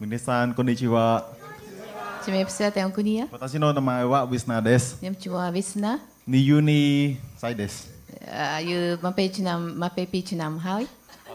皆さんこんにちは。 Cimepsa tayong kunia. 私の名前はウィスナーです。 Nyamchua Visna. 22歳です。 You mapechunam hai.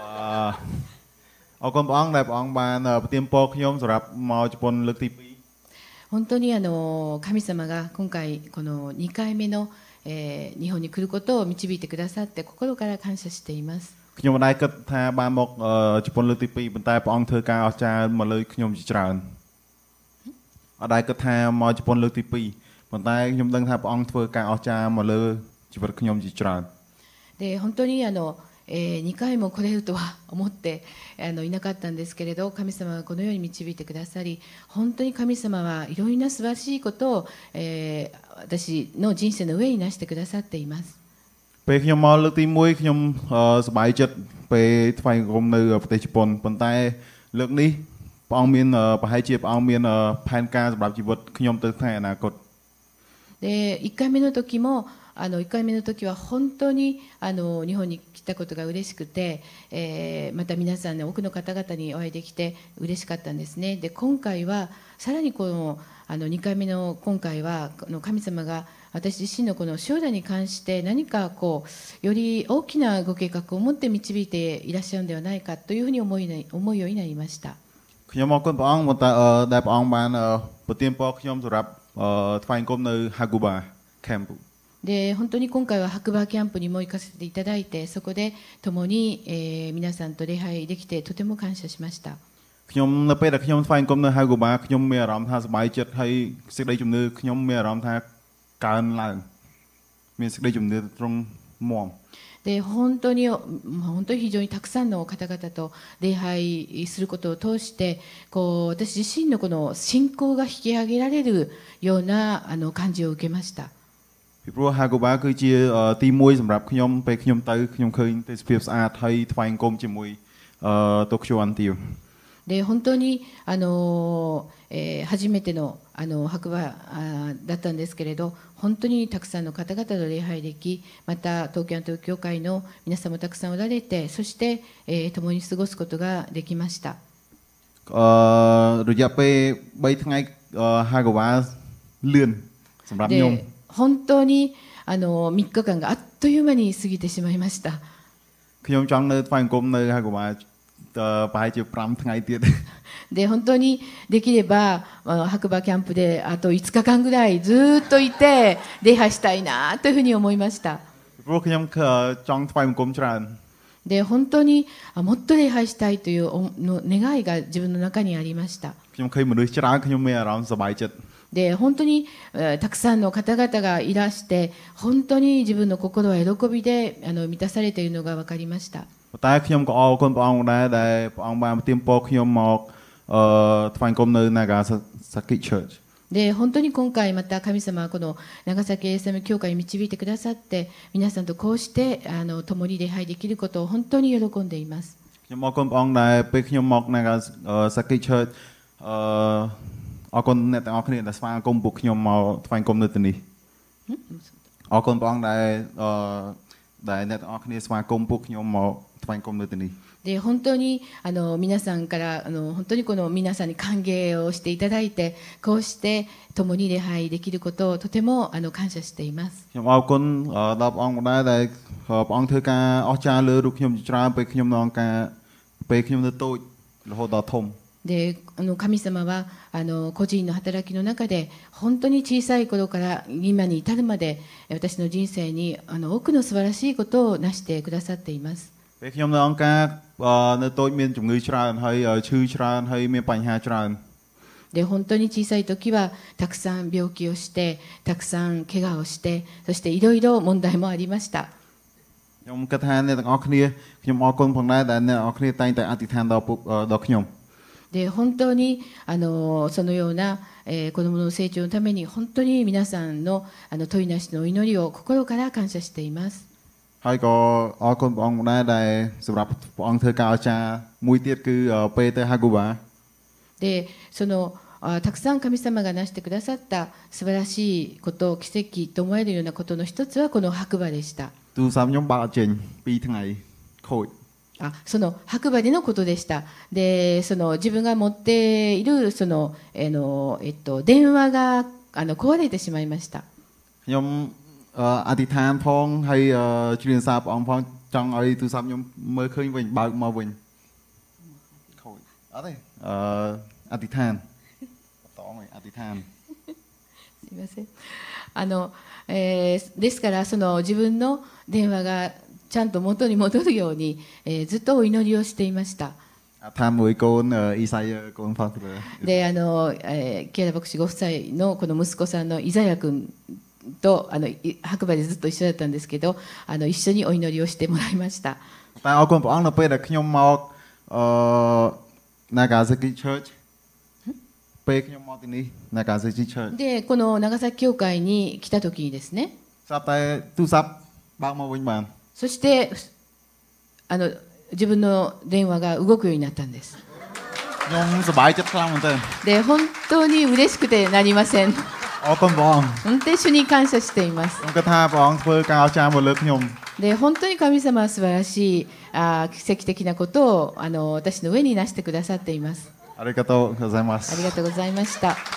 អរគុណព្រះអង្គដែលព្រះអង្គបានប្រទានពរខ្ញុំសម្រាប់មកជប៉ុនលើកទី2。 本当に神様が今回この2回目の、日本に来ることを導いてくださって心から感謝しています。 ខ្ញុំមិនដែលគិតថាបានមកជប៉ុនលើកទី2ប៉ុន្តែព្រះអង្គធ្វើការអស្ចារ្យមកលើខ្ញុំជាច្រើនអត់ដែលគិតថាមកជប៉ុនលើកទី2ប៉ុន្តែខ្ញុំដឹងថាព្រះអង្គធ្វើការអស្ចារ្យមកលើជីវិតខ្ញុំជាច្រើនで本当に2回も来れるとは思っていなかったんですけれど、神様がこのように導いてくださり、本当に神様はいろいろな素晴らしいことを、私の人生の上になしてくださっています。 ពេលខ្ញុំមកលើកទី1ខ្ញុំសប្បាយចិត្តពេលថ្វាយបង្គំនៅប្រទេសជប៉ុនប៉ុន្តែលើកនេះព្រះអង្គមានប្រហែលជាព្រះអង្គមានផែនការសម្រាប់ជីវិតខ្ញុំទៅថ្ងៃអនាគតで1回目の時も1回目の時は本当に日本に来たことが嬉しくて、また皆さん、ね、多くの方々にお会いできて嬉しかったんですね。で今回はさらにこの2回目の今回は神様が私自身のこの将来に関して何かこうより大きなご計画を持って導いていらっしゃるのではないかというふうに思うようになりました。 ខ្ញុំអរគុណព្រះអង្គដែលព្រះអង្គបានប្រទានពរខ្ញុំសម្រាប់ថ្វាយបង្គំនៅ Hakuba Camp で本当に今回は白馬キャンプにも行かせていただいて、そこで共に、皆さんと礼拝できてとても感謝しました。 ខ្ញុំនៅពេលដែលខ្ញុំថ្វាយបង្គំនៅ Hakuba ខ្ញុំមានអារម្មណ៍ថាសប្បាយចិត្តហើយសេចក្តីជំនឿខ្ញុំមានអារម្មណ៍ថាកើនឡើងមានសេចក្តីជំនឿត្រង់មាំで本当に非常にたくさんの方々と礼拝することを通してこう私自身のこの信仰が引き上げられるような感じを受けました。 ពីព្រោះ Hakuba គឺជាទី1សម្រាប់ខ្ញុំពេលខ្ញុំទៅខ្ញុំឃើញទេសភាពស្អាតហើយថ្វាយបង្គំជាមួយTokyo Until で本当に初めての白馬だったんですけれど、本当にたくさんの方々と礼拝でき、また東京アントル教会の皆さんもたくさんおられて、そして、共に過ごすことができました。 រយៈពេល3ថ្ងៃHakubaលឿនសម្រាប់ខ្ញុំ本当に3日間があっという間に過ぎてしまいました。 ខ្ញុំចង់នៅថ្វាយបង្គំនៅHakubaប្រហែលជា5ថ្ងៃទៀតで本当にできれば白馬キャンプであと5日間ぐらいずっといて礼拝したいなというふうに思いました。 ព្រោះខ្ញុំចង់ថ្វាយបង្គំច្រើនで本当にもっと礼拝したいという願いが自分の中にありました。 ខ្ញុំឃើញមនុស្សច្រើនខ្ញុំមានអារម្មណ៍សប្បាយចិត្តで本当にたくさんの方々がいらして本当に自分の心は喜びで満たされているのが分かりました。 តែខ្ញុំក៏អរគុណព្រះអង្គដែរដែលព្រះអង្គបានប្រទានពរខ្ញុំមកថ្វាយបង្គំនៅ Nagasaki Church で本当に今回また神様はこの長崎エルサレム教会に導いてくださって皆さんとこうして共に礼拝できることを本当に喜んでいます。 ខ្ញុំអរគុណព្រះអង្គដែលពេលខ្ញុំមក Nagasaki Church អរគុណអ្នកទាំងអស់គ្នាដែលស្វាគមន៍ពួកខ្ញុំមកថ្វាយបង្គំនៅទីនេះអរគុណព្រះអង្គដែលអ្នកទាំងអស់គ្នាស្វាគមន៍ពួកខ្ញុំមកថ្វាយបង្គំនៅទីនេះで本当に皆さんから本当にこの皆さんに歓迎をしていただいてこうして共に礼拝できることをとても感謝しています。 ខ្ញុំអរគុណដល់ព្រះអង្គម្ដាយដែលព្រះអង្គធ្វើការអស្ចារ្យលើរូបខ្ញុំជាច្រើនពេលខ្ញុំនៅតូចរហូតដល់ធំで神様は個人の働きの中で本当に小さい頃から今に至るまで私の人生に多くの素晴らしいことを成してくださっています。 ពេលខ្ញុំនៅអង្គការនៅតូចមានជំងឺច្រើនហើយឈឺច្រើនហើយមានបញ្ហាច្រើនで本当に小さい時はたくさん病気をしてたくさん怪我をしてそしていろいろ問題もありました。 ខ្ញុំគិតថាអ្នកទាំងអស់គ្នាខ្ញុំអរគុណផងដែរដែលអ្នកទាំងអស់គ្នាតែងតែអធិដ្ឋានដល់ខ្ញុំで本当にそのような、子どもの成長のために本当に皆さんの問いなしのお祈りを心から感謝しています。 ហើយក៏អរគុណព្រះអង្គដែរដែលសម្រាប់ព្រះអង្គធ្វើការអស្ចារ្យមួយទៀតគឺពេលទៅ Hakuba でたくさん神様が成してくださった素晴らしいこと奇跡と思えるようなことの一つはこの白馬でした。 ទូរស័ព្ទខ្ញុំបើកអត់ចេញ2ថ្ងៃខូចその白馬でのことでした。で、その自分が持っているその電話が壊れてしまいました。 ខ្ញុំអធិដ្ឋានផងហើយជ្រាបសារព្រះអង្គផងចង់ឲ្យទូរស័ព្ទខ្ញុំមើលឃើញវិញបើកមកវិញខូចអត់ទេអធិដ្ឋានបន្តអធិដ្ឋានすみません。ですからその自分の電話がちゃんと元に戻るように、ずっとお祈りをしていました。 ថាមួយកូនអ៊ីសាយាកូនផាស្ទ័រでケイラ牧師ご夫妻のこの息子さんのイザヤ君と白馬でずっと一緒だったんですけど、一緒にお祈りをしてもらいました。 តែអរគុណព្រះអង្គនៅពេលដែលខ្ញុំមកNagasaki Church ពេលខ្ញុំមកទីនេះ Nagasaki Church でこの長崎教会に来た時にですね、 ស្រាប់តែទូរស័ព្ទបើកមកវិញបានそして自分の電話が動くようになったんです。 ខ្ញុំសប្បាយចិត្តខ្លាំងមែនទែនで本当に嬉しくてなりません。 អរគុណព្រះអង្គ本当に主に感謝しています。 ខ្ញុំគិតថាព្រះអង្គធ្វើការអស្ចារ្យមកលើខ្ញុំで本当に神様は素晴らしい奇跡的なことを私の上になしてくださっています。 ありがとうございます。 ありがとうございました。